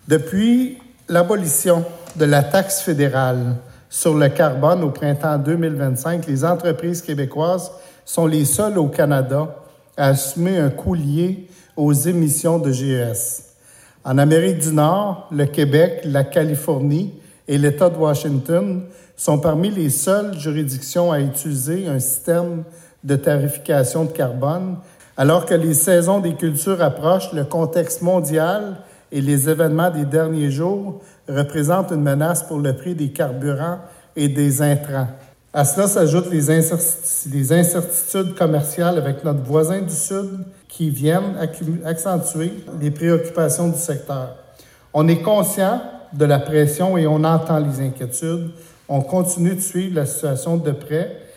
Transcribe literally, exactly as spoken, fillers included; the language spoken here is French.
Depuis l'abolition de la taxe fédérale sur le carbone au printemps deux mille vingt-cinq, les entreprises québécoises sont les seules au Canada à assumer un coût lié aux émissions de G E S. En Amérique du Nord, le Québec, la Californie et l'État de Washington sont parmi les seules juridictions à utiliser un système de tarification de carbone. Alors que les saisons des cultures approchent, le contexte mondial et les événements des derniers jours représentent une menace pour le prix des carburants et des intrants. À cela s'ajoutent les, incertitudes, les incertitudes commerciales avec notre voisin du Sud qui viennent accentuer les préoccupations du secteur. On est conscient de la pression et on entend les inquiétudes. On continue de suivre la situation de près